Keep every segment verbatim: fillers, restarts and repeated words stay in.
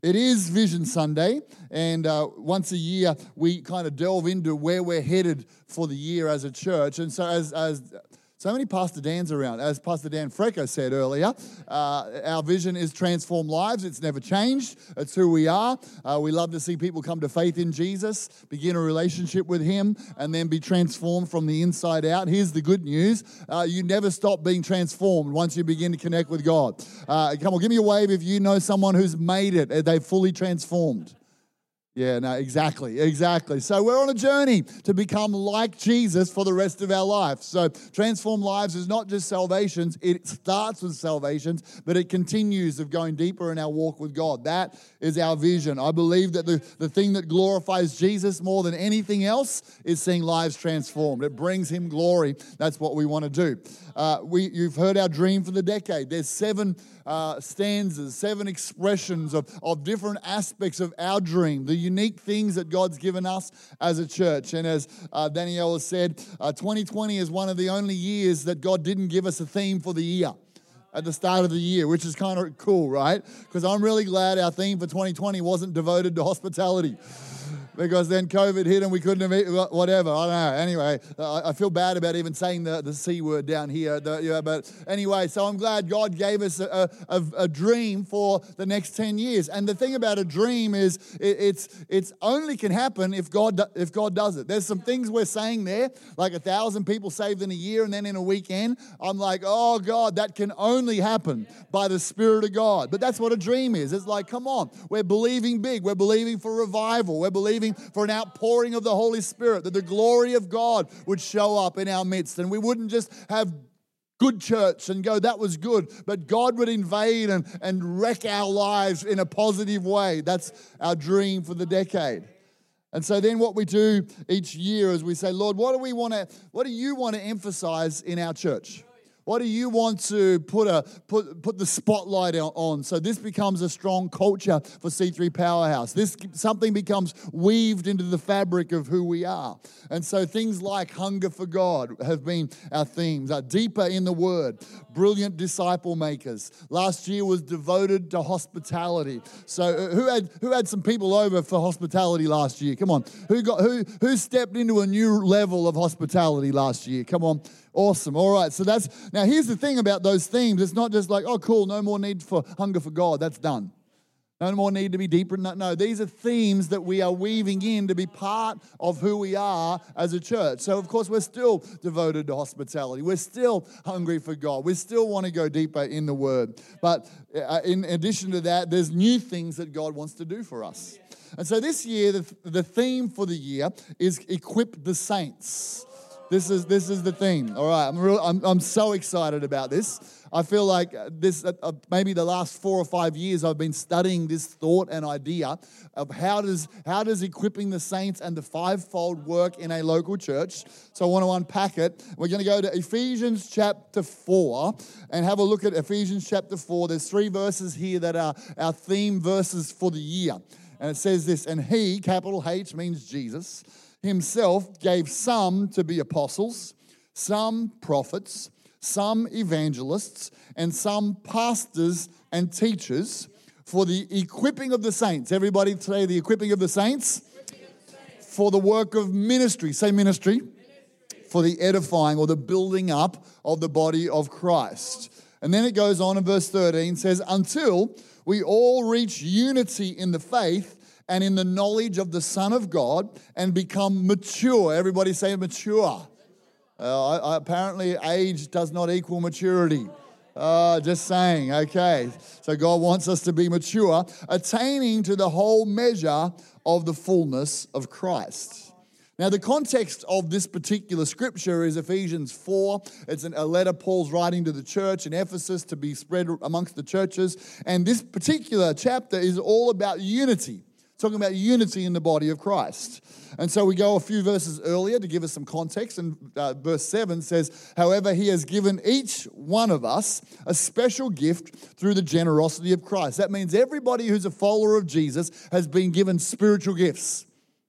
It is Vision Sunday, and uh, once a year we kind of delve into where we're headed for the year as a church. And so as as so many Pastor Dans around, as Pastor Dan Freco said earlier, uh, our vision is transform lives. It's never changed. It's who we are. Uh, we love to see people come to faith in Jesus, begin a relationship with Him, and then be transformed from the inside out. Here's the good news. Uh, you never stop being transformed once you begin to connect with God. Uh, come on, give me a wave if you know someone who's made it. They've fully transformed. Yeah, no, exactly, exactly. So we're on a journey to become like Jesus for the rest of our life. So transform lives is not just salvations. It starts with salvations, but it continues of going deeper in our walk with God. That is our vision. I believe that the, the thing that glorifies Jesus more than anything else is seeing lives transformed. It brings Him glory. That's what we want to do. Uh, we, you've heard our dream for the decade. There's seven uh, stanzas, seven expressions of, of different aspects of our dream, the unique things that God's given us as a church. And as uh, Danielle has said, uh, twenty twenty is one of the only years that God didn't give us a theme for the year at the start of the year, which is kind of cool, right? Because I'm really glad our theme for twenty twenty wasn't devoted to hospitality. Because then COVID hit and we couldn't have, whatever, I don't know. Anyway, uh, I feel bad about even saying the, the C word down here. The, yeah, but anyway, so I'm glad God gave us a, a, a dream for the next ten years. And the thing about a dream is it, it's it's only can happen if God if God does it. There's some things we're saying there, like a thousand people saved in a year and then in a weekend. I'm like, oh God, that can only happen by the Spirit of God. But that's what a dream is. It's like, come on, we're believing big. We're believing for revival. We're believing for an outpouring of the Holy Spirit, that the glory of God would show up in our midst. And we wouldn't just have good church and go, that was good, but God would invade and, and wreck our lives in a positive way. That's our dream for the decade. And so then what we do each year is we say, Lord, what do we want to, what do you want to emphasize in our church? What do you want to put a put put the spotlight on? So this becomes a strong culture for C three Powerhouse. This something becomes weaved into the fabric of who we are. And so things like hunger for God have been our themes. Uh, deeper in the Word, brilliant disciple makers. Last year was devoted to hospitality. So uh, who had who had some people over for hospitality last year? Come on, who got who who stepped into a new level of hospitality last year? Come on. Awesome. All right. So that's, now here's the thing about those themes. It's not just like, oh, cool, no more need for hunger for God. That's done. No more need to be deeper. No, no, these are themes that we are weaving in to be part of who we are as a church. So, of course, we're still devoted to hospitality. We're still hungry for God. We still want to go deeper in the Word. But uh, in addition to that, there's new things that God wants to do for us. And so this year, the, the theme for the year is Equip the Saints. This is this is the theme. All right, I'm real, I'm I'm so excited about this. I feel like this uh, maybe the last four or five years I've been studying this thought and idea of how does how does equipping the saints and the fivefold work in a local church. So I want to unpack it. We're going to go to Ephesians chapter four and have a look at Ephesians chapter four. There's three verses here that are our theme verses for the year, and it says this: and He, capital H means Jesus, Himself gave some to be apostles, some prophets, some evangelists, and some pastors and teachers for the equipping of the saints. Everybody say the equipping of the saints. Equipping of the saints. For the work of ministry. Say ministry. Ministry. For the edifying or the building up of the body of Christ. And then it goes on in verse thirteen, says, until we all reach unity in the faith and in the knowledge of the Son of God, and become mature. Everybody say mature. Uh, I, I, apparently, age does not equal maturity. Uh, just saying, okay. So God wants us to be mature, attaining to the whole measure of the fullness of Christ. Now, the context of this particular scripture is Ephesians four. It's a letter Paul's writing to the church in Ephesus to be spread amongst the churches. And this particular chapter is all about unity. Talking about unity in the body of Christ. And so we go a few verses earlier to give us some context. And uh, verse seven says, however, He has given each one of us a special gift through the generosity of Christ. That means everybody who's a follower of Jesus has been given spiritual gifts.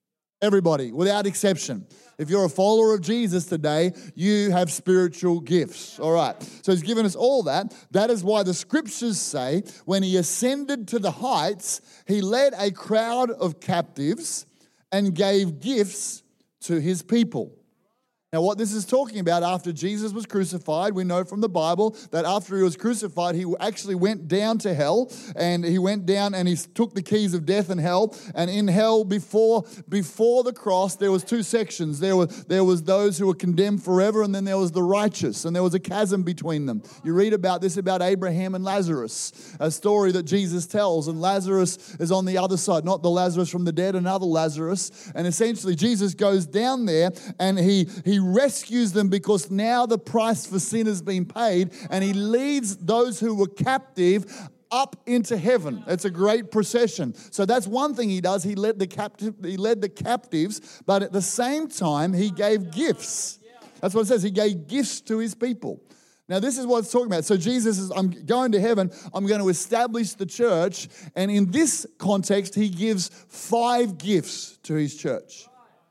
Everybody, without exception. If you're a follower of Jesus today, you have spiritual gifts. All right. So he's given us all that. That is why the scriptures say when he ascended to the heights, he led a crowd of captives and gave gifts to his people. Now, what this is talking about, after Jesus was crucified, we know from the Bible that after he was crucified, he actually went down to hell, and he went down and he took the keys of death and hell. And in hell, before before the cross, there was two sections. There were there was those who were condemned forever, and then there was the righteous, and there was a chasm between them. You read about this about Abraham and Lazarus, a story that Jesus tells, and Lazarus is on the other side, not the Lazarus from the dead, another Lazarus. And essentially, Jesus goes down there, and he he rescues them because now the price for sin has been paid, and he leads those who were captive up into heaven. It's a great procession. So that's one thing he does. He led the captive, he led the captives, but at the same time he gave gifts. That's what it says. He gave gifts to his people. Now, this is what it's talking about. So Jesus is, I'm going to heaven. I'm going to establish the church. And in this context, he gives five gifts to his church.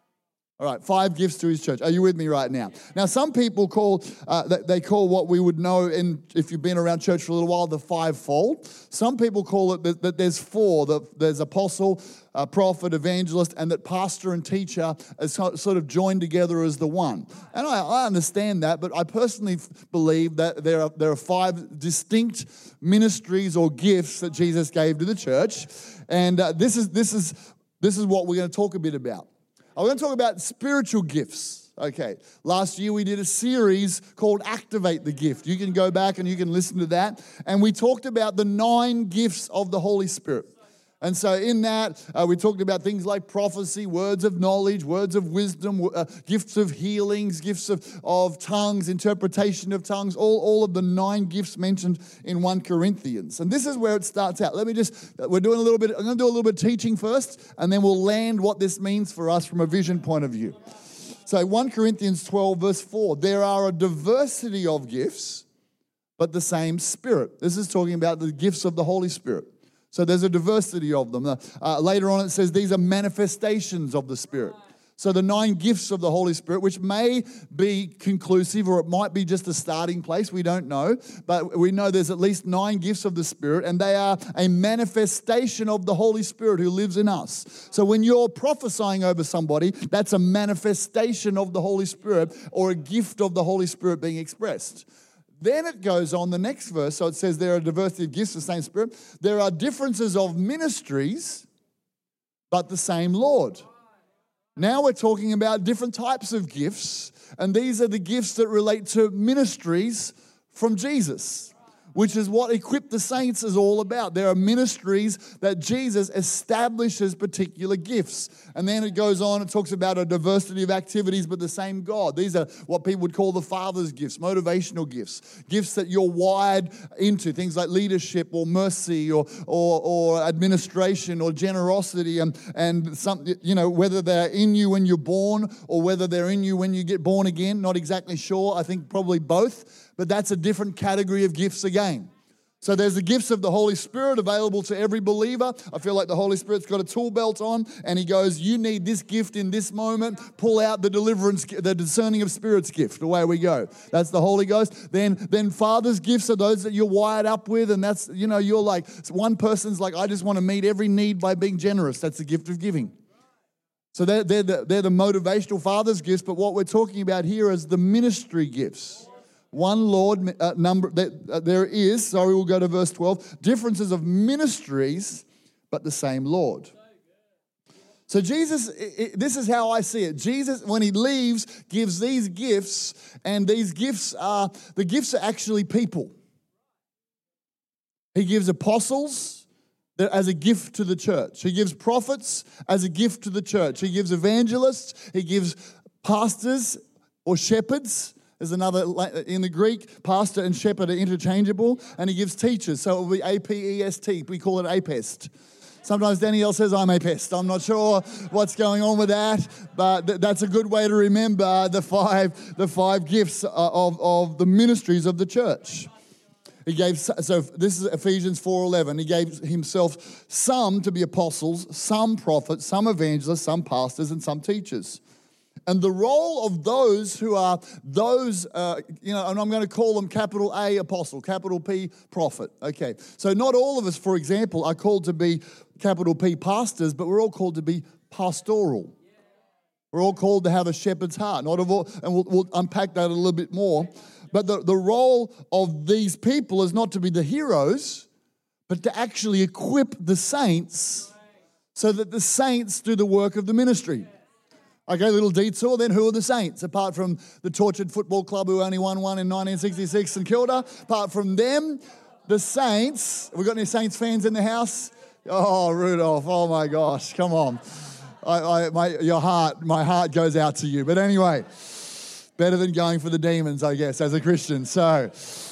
All right, five gifts to his church. Are you with me right now? Now, some people call, uh, they call what we would know, in, if you've been around church for a little while, the fivefold. Some people call it that, that there's four. That there's apostle, uh, prophet, evangelist, and that pastor and teacher is sort of joined together as the one. And I, I understand that, but I personally believe that there are, there are five distinct ministries or gifts that Jesus gave to the church. And uh, this is this is this is what we're going to talk a bit about. I'm going to talk about spiritual gifts. Okay, last year we did a series called Activate the Gift. You can go back and you can listen to that. And we talked about the nine gifts of the Holy Spirit. And so in that, uh, we talked about things like prophecy, words of knowledge, words of wisdom, uh, gifts of healings, gifts of, of tongues, interpretation of tongues, all, all of the nine gifts mentioned in First Corinthians. And this is where it starts out. Let me just, we're doing a little bit, I'm going to do a little bit of teaching first, and then we'll land what this means for us from a vision point of view. So First Corinthians twelve, verse four, there are a diversity of gifts, but the same Spirit. This is talking about the gifts of the Holy Spirit. So there's a diversity of them. Uh, later on it says these are manifestations of the Spirit. So the nine gifts of the Holy Spirit, which may be conclusive or it might be just a starting place, we don't know. But we know there's at least nine gifts of the Spirit, and they are a manifestation of the Holy Spirit who lives in us. So when you're prophesying over somebody, that's a manifestation of the Holy Spirit or a gift of the Holy Spirit being expressed. Then it goes on, the next verse, so it says there are diversity of gifts, the same Spirit. There are differences of ministries, but the same Lord. Now we're talking about different types of gifts, and these are the gifts that relate to ministries from Jesus, which is what Equip the Saints is all about. There are ministries that Jesus establishes particular gifts. And then it goes on, it talks about a diversity of activities, but the same God. These are what people would call the Father's gifts, motivational gifts, gifts that you're wired into, things like leadership or mercy or or, or administration or generosity, and, and some, you know, whether they're in you when you're born or whether they're in you when you get born again, not exactly sure. I think probably both. But that's a different category of gifts again. So there's the gifts of the Holy Spirit available to every believer. I feel like the Holy Spirit's got a tool belt on, and he goes, you need this gift in this moment. Pull out the deliverance, the discerning of spirits gift. Away we go. That's the Holy Ghost. Then, then Father's gifts are those that you're wired up with, and that's, you know, you're like, one person's like, I just want to meet every need by being generous. That's the gift of giving. So they're, they're, the, they're the motivational Father's gifts, but what we're talking about here is the ministry gifts. One Lord, uh, number that uh, there is, sorry, we'll go to verse twelve, differences of ministries, but the same Lord. So Jesus, it, it, this is how I see it. Jesus, when he leaves, gives these gifts, and these gifts are, the gifts are actually people. He gives apostles as a gift to the church. He gives prophets as a gift to the church. He gives evangelists. He gives pastors or shepherds. There's another, in the Greek, pastor and shepherd are interchangeable. And he gives teachers. So it will be A P E S T. We call it apest. Sometimes Danielle says, I'm a pest. I'm not sure what's going on with that, but th- that's a good way to remember the five, the five gifts of, of the ministries of the church. He gave, so this is Ephesians four eleven. He gave himself some to be apostles, some prophets, some evangelists, some pastors, and some teachers. And the role of those who are those, uh, you know, and I'm going to call them capital A apostle, capital P prophet. Okay, so not all of us, for example, are called to be capital P pastors, but we're all called to be pastoral. We're all called to have a shepherd's heart. Not of all, and we'll, we'll unpack that a little bit more. But the, the role of these people is not to be the heroes, but to actually equip the saints so that the saints do the work of the ministry. Okay, little detour, then who are the saints? Apart from the tortured football club who only won one in nineteen sixty-six in Kilda, apart from them, the saints, have we got any Saints fans in the house? Oh, Rudolph, oh my gosh, come on. I, I, my, your heart, my heart goes out to you. But anyway, better than going for the demons, I guess, as a Christian. So,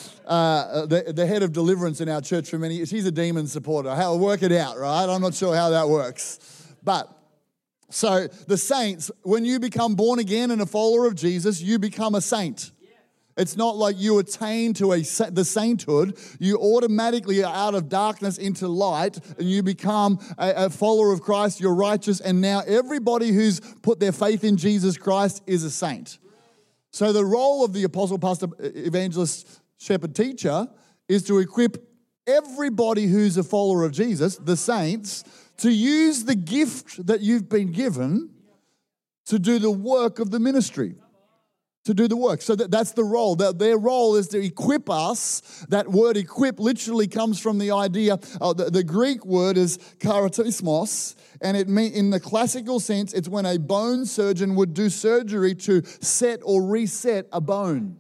uh, the, the head of deliverance in our church for many years, she's a demon supporter. How work it out, right? I'm not sure how that works. But, so the saints, when you become born again and a follower of Jesus, you become a saint. It's not like you attain to a the sainthood. You automatically are out of darkness into light and you become a, a follower of Christ. You're righteous. And now everybody who's put their faith in Jesus Christ is a saint. So the role of the apostle, pastor, evangelist, shepherd, teacher is to equip everybody who's a follower of Jesus, the saints, to use the gift that you've been given to do the work of the ministry. To do the work. So that, that's the role. That their role is to equip us. That word equip literally comes from the idea, uh, the, the Greek word is karatismos, and it mean, in the classical sense, it's when a bone surgeon would do surgery to set or reset a bone.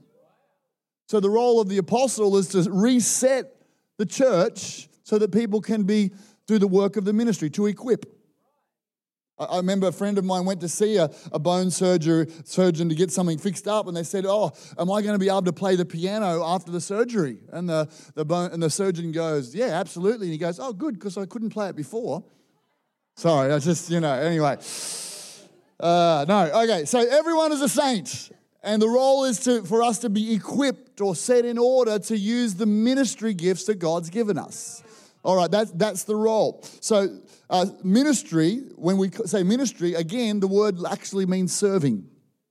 So the role of the apostle is to reset the church so that people can be do the work of the ministry, to equip. I remember a friend of mine went to see a, a bone surgery, surgeon to get something fixed up, and they said, oh, am I going to be able to play the piano after the surgery? And the, the, bone, and the surgeon goes, yeah, absolutely. And he goes, oh, good, because I couldn't play it before. Sorry, I just, you know, anyway. Uh, no, okay, so everyone is a saint, and the role is to for us to be equipped or set in order to use the ministry gifts that God's given us. All right, that's, that's the role. So uh, ministry, when we say ministry, again, the word actually means serving.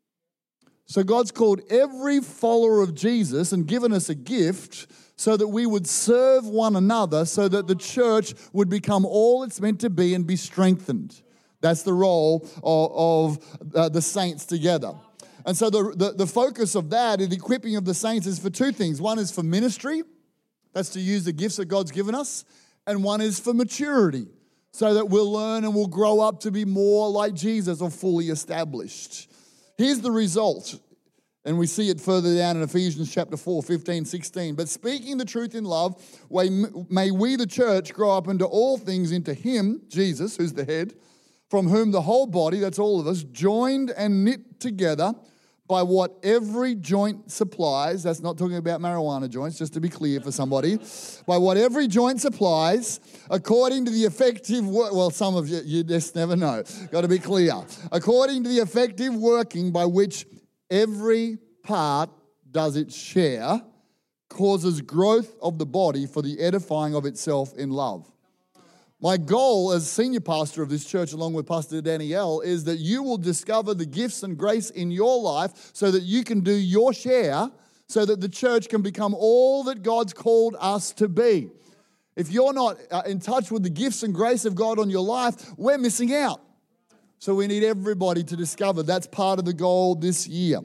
So God's called every follower of Jesus and given us a gift so that we would serve one another so that the church would become all it's meant to be and be strengthened. That's the role of, of uh, the saints together. And so the, the, the focus of that, the equipping of the saints is for two things. One is for ministry. That's to use the gifts that God's given us. And one is for maturity, so that we'll learn and we'll grow up to be more like Jesus or fully established. Here's the result, and we see it further down in Ephesians chapter four, fifteen, sixteen. But speaking the truth in love, may we the church grow up into all things into him, Jesus, who's the head, from whom the whole body, that's all of us, joined and knit together by what every joint supplies, that's not talking about marijuana joints, just to be clear for somebody, by what every joint supplies, according to the effective work, well, some of you, you just never know, got to be clear, according to the effective working by which every part does its share, causes growth of the body for the edifying of itself in love. My goal as senior pastor of this church, along with Pastor Danielle, is that you will discover the gifts and grace in your life so that you can do your share, so that the church can become all that God's called us to be. If you're not uh, in touch with the gifts and grace of God on your life, we're missing out. So we need everybody to discover. That's part of the goal this year.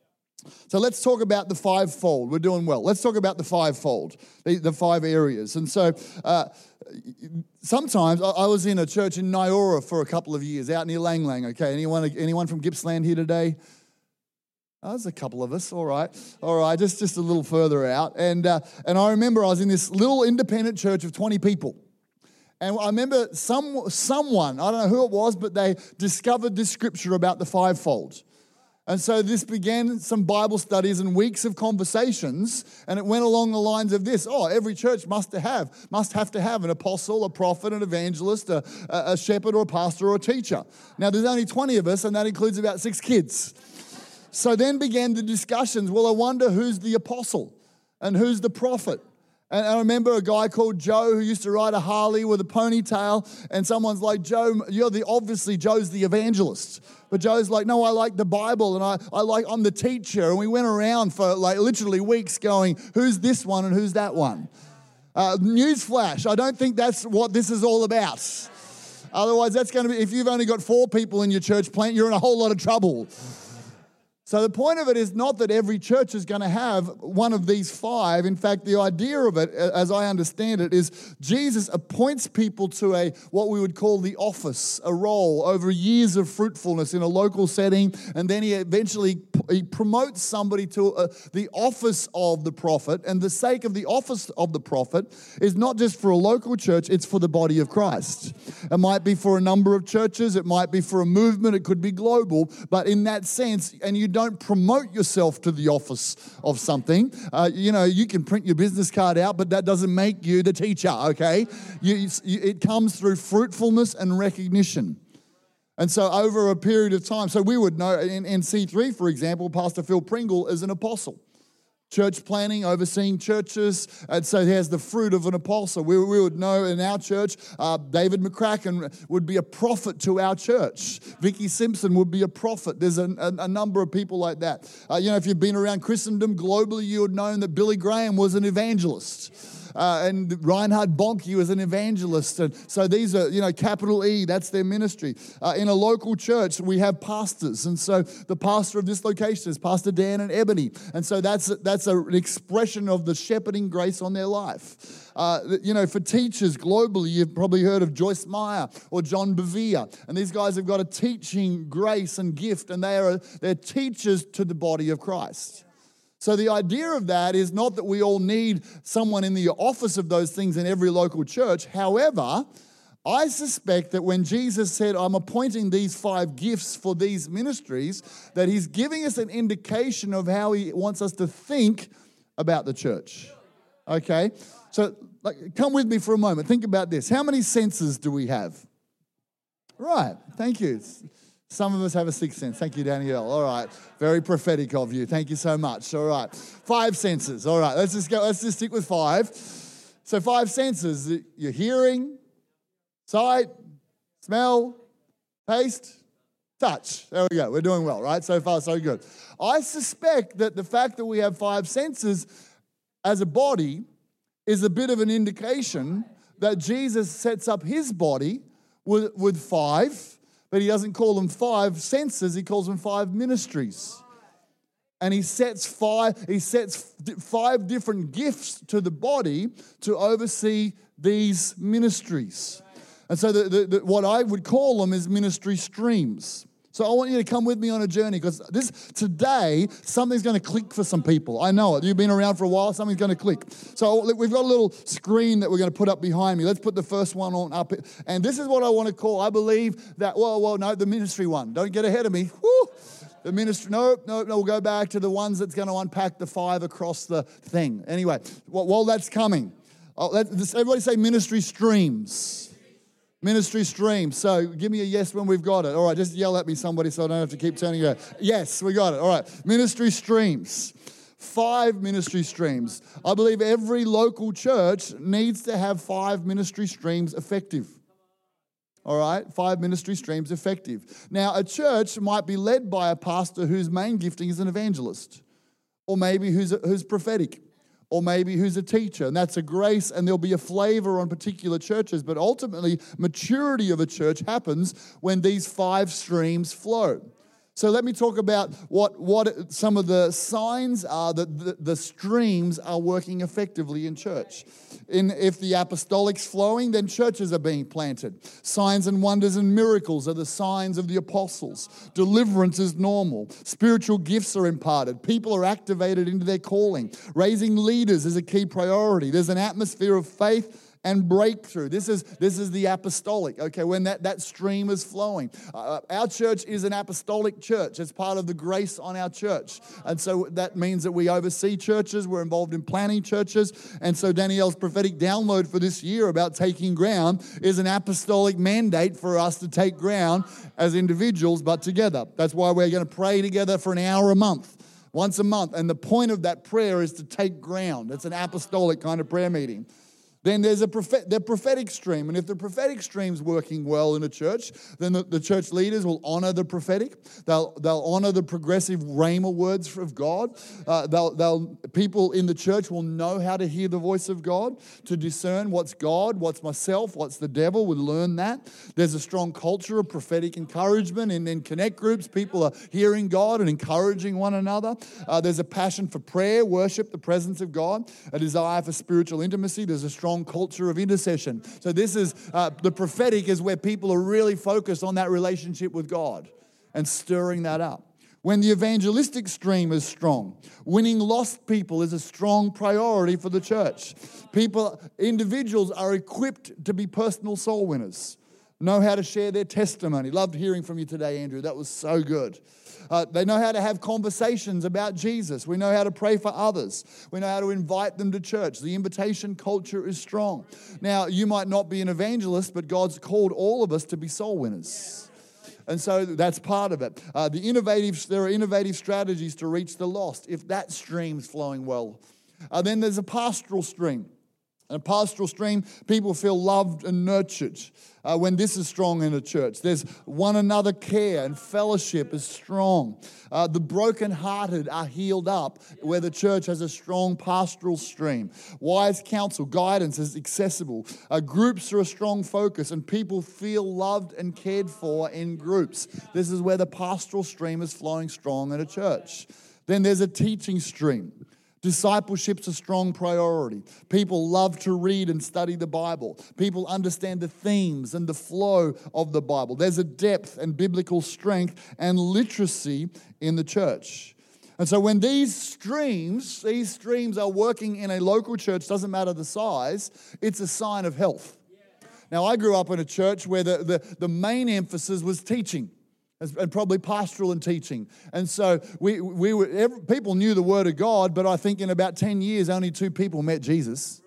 So let's talk about the fivefold. We're doing well. Let's talk about the fivefold, the, the five areas. And so uh, sometimes I, I was in a church in Nyora for a couple of years, out near Lang Lang. Okay, anyone anyone from Gippsland here today? Oh, there's a couple of us. All right, all right, just just a little further out. And uh, and I remember I was in this little independent church of twenty people. And I remember some someone, I don't know who it was, but they discovered this scripture about the fivefold. And so this began some Bible studies and weeks of conversations, and it went along the lines of this. Oh, every church must have, must have to have an apostle, a prophet, an evangelist, a, a shepherd or a pastor or a teacher. Now, there's only twenty of us, and that includes about six kids. So then began the discussions. Well, I wonder who's the apostle and who's the prophet And I remember a guy called Joe who used to ride a Harley with a ponytail, and someone's like, Joe, you're the, obviously Joe's the evangelist. But Joe's like, no, I like the Bible, and I, I like, I'm the teacher. And we went around for like literally weeks going, who's this one and who's that one? Uh, newsflash, I don't think that's what this is all about. Otherwise, that's going to be, if you've only got four people in your church plant, you're in a whole lot of trouble. So the point of it is not that every church is going to have one of these five. In fact, the idea of it, as I understand it, is Jesus appoints people to a what we would call the office, a role over years of fruitfulness in a local setting, and then he eventually he promotes somebody to uh, the office of the prophet. And the sake of the office of the prophet is not just for a local church, it's for the body of Christ. It might be for a number of churches, it might be for a movement, it could be global, but in that sense, and you don't promote yourself to the office of something. Uh, you know, you can print your business card out, but that doesn't make you the teacher, okay? You, you, it comes through fruitfulness and recognition. And so over a period of time, so we would know, in, in C three, for example, Pastor Phil Pringle is an apostle. Church planning, overseeing churches, and so he has the fruit of an apostle. We, we would know in our church, uh, David McCracken would be a prophet to our church. Vicky Simpson would be a prophet. There's a, a, a number of people like that. Uh, you know, if you've been around Christendom globally, you would know that Billy Graham was an evangelist. Uh, and Reinhard Bonnke was an evangelist. And so these are, you know, capital E, that's their ministry. Uh, in a local church, we have pastors. And so the pastor of this location is Pastor Dan and Ebony. And so that's, that's a, an expression of the shepherding grace on their life. Uh, you know, for teachers globally, you've probably heard of Joyce Meyer or John Bevere. And these guys have got a teaching grace and gift, and they are they're teachers to the body of Christ. So the idea of that is not that we all need someone in the office of those things in every local church. However, I suspect that when Jesus said, I'm appointing these five gifts for these ministries, that he's giving us an indication of how he wants us to think about the church. Okay? So like, come with me for a moment. Think about this. How many senses do we have? Right. Thank you. Some of us have a sixth sense. Thank you, Danielle. All right. Very prophetic of you. Thank you so much. All right. Five senses. All right. Let's just go. Let's just stick with five. So five senses. Your hearing, sight, smell, taste, touch. There we go. We're doing well, right? So far, so good. I suspect that the fact that we have five senses as a body is a bit of an indication that Jesus sets up his body with, with five. But he doesn't call them five senses, he calls them five ministries. And he sets five, he sets five different gifts to the body to oversee these ministries. And so the, the, the, what I would call them is ministry streams. So I want you to come with me on a journey, because this today, something's going to click for some people. I know it. You've been around for a while, something's going to click. So we've got a little screen that we're going to put up behind me. Let's put the first one on up. And this is what I want to call, I believe that, well, well, no, the ministry one. Don't get ahead of me. Woo! The ministry, no, no, no, we'll go back to the ones that's going to unpack the five across the thing. Anyway, while that's coming, oh, let, everybody say ministry streams. Ministry stream. So give me a yes when we've got it. All right, just yell at me, somebody, so I don't have to keep turning it. Yes, we got it. All right, ministry streams. Five ministry streams. I believe every local church needs to have five ministry streams effective. All right, five ministry streams effective. Now, a church might be led by a pastor whose main gifting is an evangelist, or maybe who's, who's prophetic, or maybe who's a teacher, and that's a grace, and there'll be a flavor on particular churches, but ultimately, maturity of a church happens when these five streams flow. So let me talk about what, what some of the signs are that the, the streams are working effectively in church. In, if the apostolic's flowing, then churches are being planted. Signs and wonders and miracles are the signs of the apostles. Deliverance is normal. Spiritual gifts are imparted. People are activated into their calling. Raising leaders is a key priority. There's an atmosphere of faith and breakthrough. This is this is the apostolic, okay, when that, that stream is flowing. Uh, our church is an apostolic church. It's part of the grace on our church. And so that means that we oversee churches. We're involved in planning churches. And so Danielle's prophetic download for this year about taking ground is an apostolic mandate for us to take ground as individuals, but together. That's why we're going to pray together for an hour a month. once a month. And the point of that prayer is to take ground. It's an apostolic kind of prayer meeting. Then there's a prophet, the prophetic stream. And if the prophetic stream's working well in a church, then the, the church leaders will honor the prophetic. They'll, they'll honor the progressive rhema words of God. Uh, they'll, they'll, people in the church will know how to hear the voice of God, to discern what's God, what's myself, what's the devil, will learn that. There's a strong culture of prophetic encouragement. And in connect groups, people are hearing God and encouraging one another. Uh, there's a passion for prayer, worship, the presence of God, a desire for spiritual intimacy. There's a strong culture of intercession. So this is, uh, the prophetic is where people are really focused on that relationship with God and stirring that up. When the evangelistic stream is strong, winning lost people is a strong priority for the church. People, individuals are equipped to be personal soul winners, know how to share their testimony. Loved hearing from you today, Andrew. That was so good. Uh, they know how to have conversations about Jesus. We know how to pray for others. We know how to invite them to church. The invitation culture is strong. Now, you might not be an evangelist, but God's called all of us to be soul winners. And so that's part of it. Uh, the innovative, there are innovative strategies to reach the lost if that stream's flowing well. Uh, then there's a pastoral stream. In a pastoral stream, people feel loved and nurtured uh, when this is strong in a church. There's one another care and fellowship is strong. Uh, the brokenhearted are healed up where the church has a strong pastoral stream. Wise counsel, guidance is accessible. Uh, groups are a strong focus and people feel loved and cared for in groups. This is where the pastoral stream is flowing strong in a church. Then there's a teaching stream. Discipleship's a strong priority. People love to read and study the Bible. People understand the themes and the flow of the Bible. There's a depth and biblical strength and literacy in the church. And so when these streams, these streams are working in a local church, doesn't matter the size, it's a sign of health. Now, I grew up in a church where the, the, the main emphasis was teaching. And probably pastoral and teaching. And so we we were every, people knew the Word of God, but I think in about ten years, only two people met Jesus.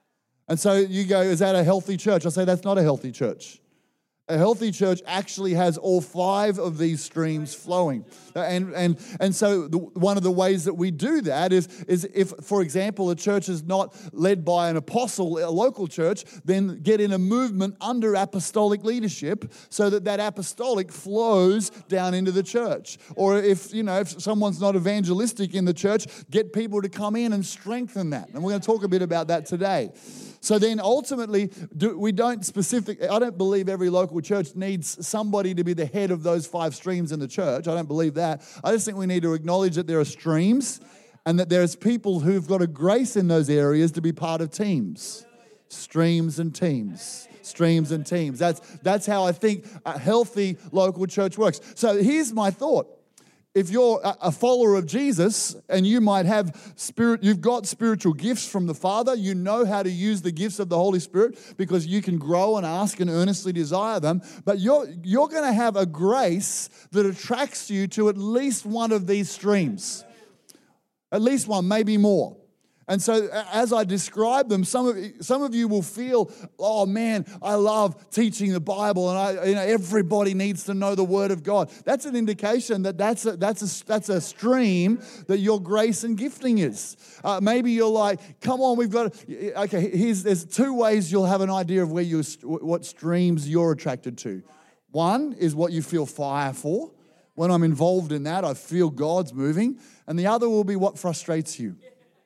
And so you go, is that a healthy church? I say that's not a healthy church. A healthy church actually has all five of these streams flowing. And and and so the, one of the ways that we do that is, is if, for example, a church is not led by an apostle, a local church, then get in a movement under apostolic leadership so that that apostolic flows down into the church. Or if, you know, if someone's not evangelistic in the church, get people to come in and strengthen that. And we're going to talk a bit about that today. So then ultimately, do, we don't specific. I don't believe every local church needs somebody to be the head of those five streams in the church. I don't believe that. I just think we need to acknowledge that there are streams and that there's people who've got a grace in those areas to be part of teams. Streams and teams. Streams and teams. That's, that's how I think a healthy local church works. So here's my thought. If you're a follower of Jesus and you might have spirit, you've got spiritual gifts from the Father, you know how to use the gifts of the Holy Spirit because you can grow and ask and earnestly desire them, but you're, you're going to have a grace that attracts you to at least one of these streams. At least one, maybe more. And so as I describe them, some of some of you will feel, oh man, I love teaching the Bible, and I, you know, everybody needs to know the Word of God. That's an indication that that's a, that's a, that's a stream that your grace and gifting is. Uh, maybe you're like, come on, we've got to, okay, here's, there's two ways you'll have an idea of where you what streams you're attracted to. One is what you feel fire for. When I'm involved in that, I feel God's moving. And the other will be what frustrates you.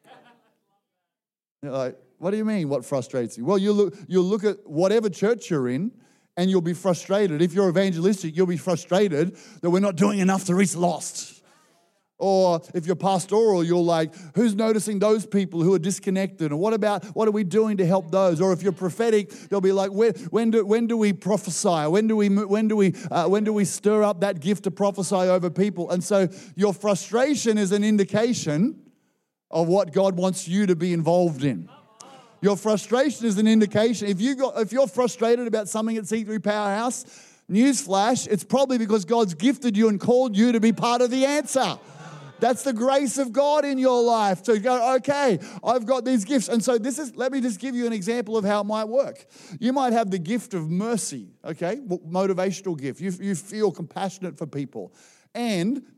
You're like, what do you mean, what frustrates you? Well, you'll look, you'll look at whatever church you're in and you'll be frustrated. If you're evangelistic, you'll be frustrated that we're not doing enough to reach lost. Or if you're pastoral, you're like, who's noticing those people who are disconnected? And what about, what are we doing to help those? Or if you're prophetic, they'll be like, when, when, do, when do we prophesy? When do we, when, do we, uh, when do we stir up that gift to prophesy over people? And so your frustration is an indication of what God wants you to be involved in. Your frustration is an indication. If, you got, if you're frustrated about something at C three Powerhouse, newsflash, it's probably because God's gifted you and called you to be part of the answer. That's the grace of God in your life to go, okay, I've got these gifts. And so this is, let me just give you an example of how it might work. You might have the gift of mercy, okay, motivational gift. You, you feel compassionate for people. And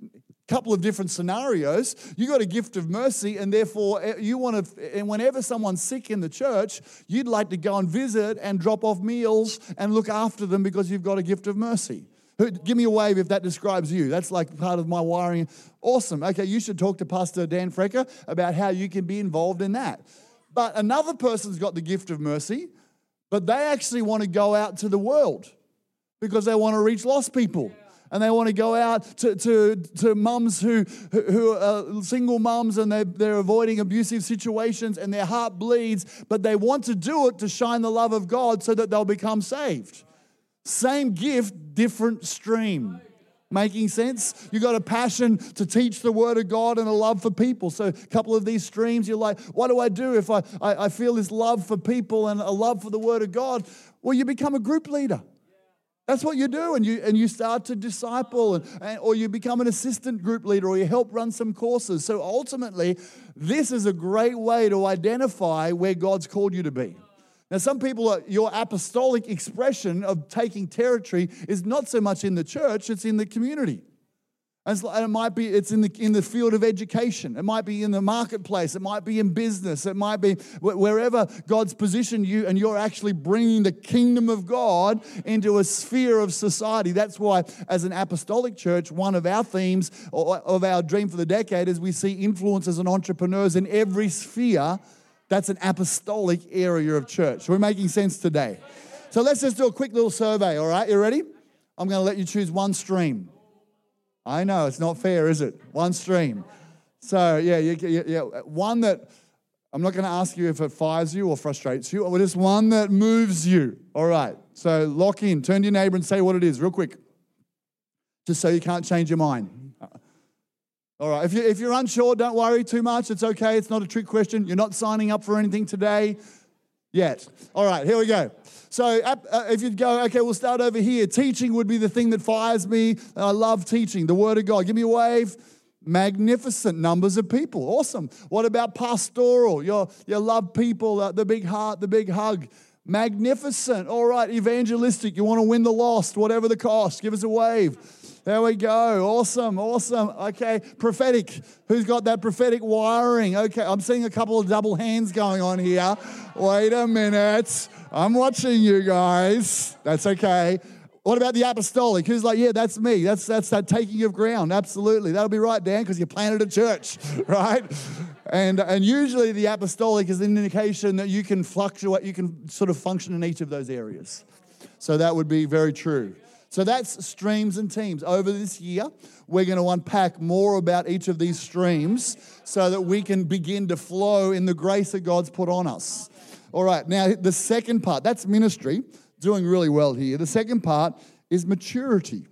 couple of different scenarios. You got a gift of mercy, and therefore you want to, and whenever someone's sick in the church, you'd like to go and visit and drop off meals and look after them because you've got a gift of mercy. Give me a wave if that describes you. That's like part of my wiring. Awesome. Okay, you should talk to Pastor Dan Frecker about how you can be involved in that. But another person's got the gift of mercy, but they actually want to go out to the world because they want to reach lost people. And they want to go out to, to, to mums who, who are single mums, and they're, they're avoiding abusive situations, and their heart bleeds, but they want to do it to shine the love of God so that they'll become saved. Same gift, different stream. Making sense? You got a passion to teach the word of God and a love for people. So a couple of these streams, you're like, what do I do if I, I, I feel this love for people and a love for the word of God? Well, you become a group leader. That's what you do, and you and you start to disciple, and, and or you become an assistant group leader, or you help run some courses. So ultimately, this is a great way to identify where God's called you to be. Now, some people, are, your apostolic expression of taking territory is not so much in the church, it's in the community. And it might be, it's in the in the field of education. It might be in the marketplace. It might be in business. It might be wherever God's positioned you, and you're actually bringing the kingdom of God into a sphere of society. That's why, as an apostolic church, one of our themes of our dream for the decade is we see influencers and entrepreneurs in every sphere. That's an apostolic area of church. We're making sense today. So let's just do a quick little survey, all right? You ready? I'm going to let you choose one stream. I know, it's not fair, is it? One stream. So, yeah, you, you, yeah, one that, I'm not going to ask you if it fires you or frustrates you, or just one that moves you. All right, so lock in. Turn to your neighbor and say what it is real quick, just so you can't change your mind. All right, if, you, if you're unsure, don't worry too much. It's okay. It's not a trick question. You're not signing up for anything today yet. All right, here we go. So uh, if you'd go, okay, we'll start over here. Teaching would be the thing that fires me. I love teaching, the Word of God. Give me a wave. Magnificent numbers of people. Awesome. What about pastoral? You you love people, uh, the big heart, the big hug. Magnificent. All right, evangelistic. You want to win the lost, whatever the cost. Give us a wave. There we go. Awesome, awesome. Okay, prophetic. Who's got that prophetic wiring? Okay, I'm seeing a couple of double hands going on here. Wait a minute. I'm watching you guys. That's okay. What about the apostolic? Who's like, yeah, that's me. That's that's that taking of ground. Absolutely. That'll be right, Dan, because you planted a church, right? And and usually the apostolic is an indication that you can fluctuate, you can sort of function in each of those areas. So that would be very true. So that's streams and teams. Over this year, we're going to unpack more about each of these streams so that we can begin to flow in the grace that God's put on us. All right, now the second part, that's ministry, doing really well here. The second part is maturity.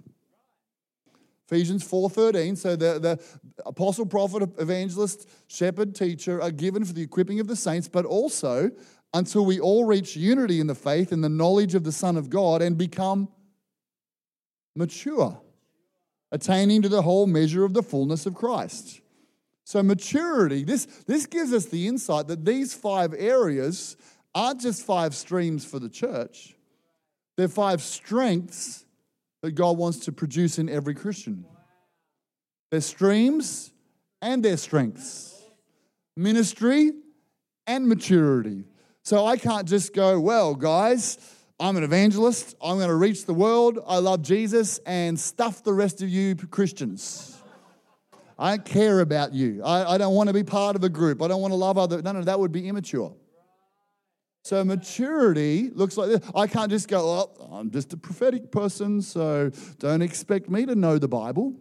Ephesians four thirteen, so the, the apostle, prophet, evangelist, shepherd, teacher are given for the equipping of the saints, but also until we all reach unity in the faith and the knowledge of the Son of God and become mature, attaining to the whole measure of the fullness of Christ. So maturity, this, this gives us the insight that these five areas aren't just five streams for the church. They're five strengths that God wants to produce in every Christian. They're streams and they're strengths. Ministry and maturity. So I can't just go, well, guys, I'm an evangelist. I'm going to reach the world. I love Jesus, and stuff the rest of you Christians. I don't care about you. I, I don't want to be part of a group. I don't want to love other. No, no, that would be immature. So maturity looks like this. I can't just go, oh, I'm just a prophetic person, so don't expect me to know the Bible.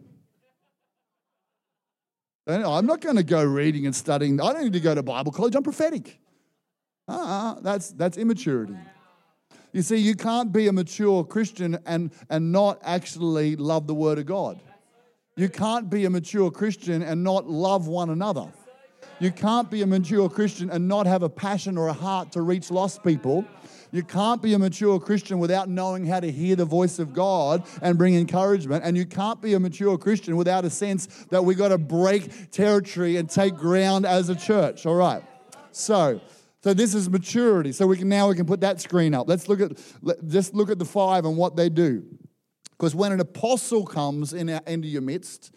I'm not going to go reading and studying. I don't need to go to Bible college. I'm prophetic. Uh-uh, that's that's immaturity. You see, you can't be a mature Christian and, and not actually love the Word of God. You can't be a mature Christian and not love one another. You can't be a mature Christian and not have a passion or a heart to reach lost people. You can't be a mature Christian without knowing how to hear the voice of God and bring encouragement. And you can't be a mature Christian without a sense that we got to break territory and take ground as a church. All right. So... So this is maturity. So we can now we can put that screen up. Let's look at let, just look at the five and what they do. Because when an apostle comes in our, into your midst,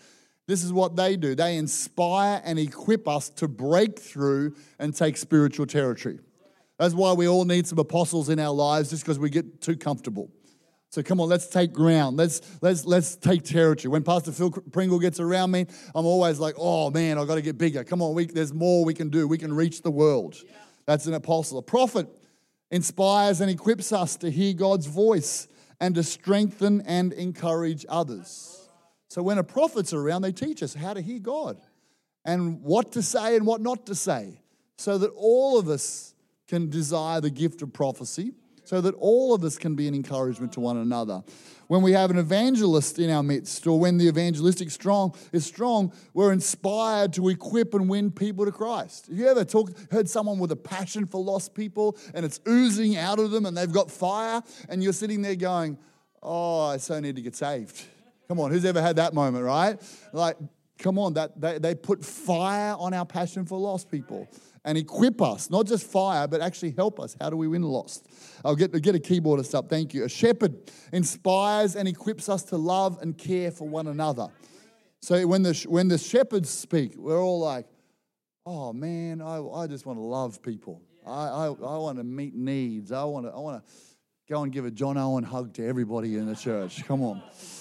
This is what they do. They inspire and equip us to break through and take spiritual territory. That's why we all need some apostles in our lives, just because we get too comfortable. So come on, let's take ground. Let's let's let's take territory. When Pastor Phil Pringle gets around me, I'm always like, oh man, I've got to get bigger. Come on, we, there's more we can do. We can reach the world. Yeah. That's an apostle. A prophet inspires and equips us to hear God's voice and to strengthen and encourage others. So when a prophet's around, they teach us how to hear God and what to say and what not to say, so that all of us can desire the gift of prophecy, so that all of us can be an encouragement to one another. When we have an evangelist in our midst, or when the evangelistic strong is strong, we're inspired to equip and win people to Christ. Have you ever talked, heard someone with a passion for lost people and it's oozing out of them and they've got fire, and you're sitting there going, oh, I so need to get saved. Come on, who's ever had that moment, right? Like, come on, that they, they put fire on our passion for lost people and equip us, not just fire, but actually help us. How do we win lost? I'll get, get a keyboardist up, thank you. A shepherd inspires and equips us to love and care for one another. So when the when the shepherds speak, we're all like, oh man, I, I just want to love people. I, I, I want to meet needs. I want to I want to go and give a John Owen hug to everybody in the church. Come on.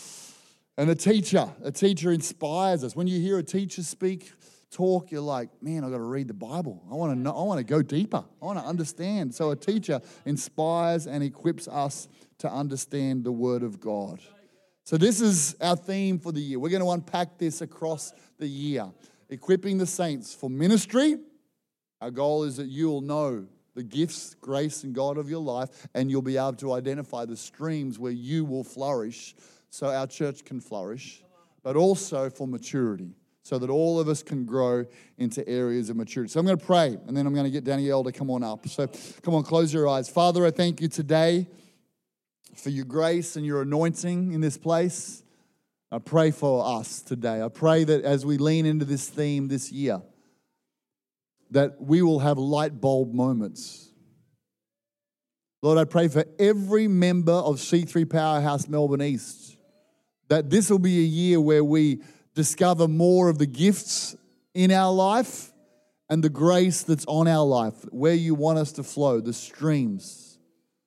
And a teacher, a teacher inspires us. When you hear a teacher speak, talk, you're like, man, I've got to read the Bible. I want to know, I want to go deeper. I want to understand. So a teacher inspires and equips us to understand the Word of God. So this is our theme for the year. We're going to unpack this across the year. Equipping the saints for ministry. Our goal is that you will know the gifts, grace, and God of your life, and you'll be able to identify the streams where you will flourish so our church can flourish, but also for maturity, so that all of us can grow into areas of maturity. So I'm going to pray, and then I'm going to get Danielle to come on up. So come on, close your eyes. Father, I thank you today for your grace and your anointing in this place. I pray for us today. I pray that as we lean into this theme this year, that we will have light bulb moments. Lord, I pray for every member of C three Powerhouse Melbourne East, that this will be a year where we discover more of the gifts in our life and the grace that's on our life, where you want us to flow, the streams.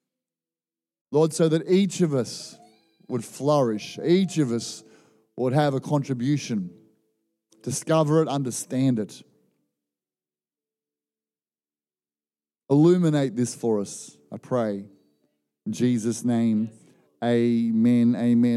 Lord, so that each of us would flourish, each of us would have a contribution, discover it, understand it. Illuminate this for us, I pray. In Jesus' name, amen, amen.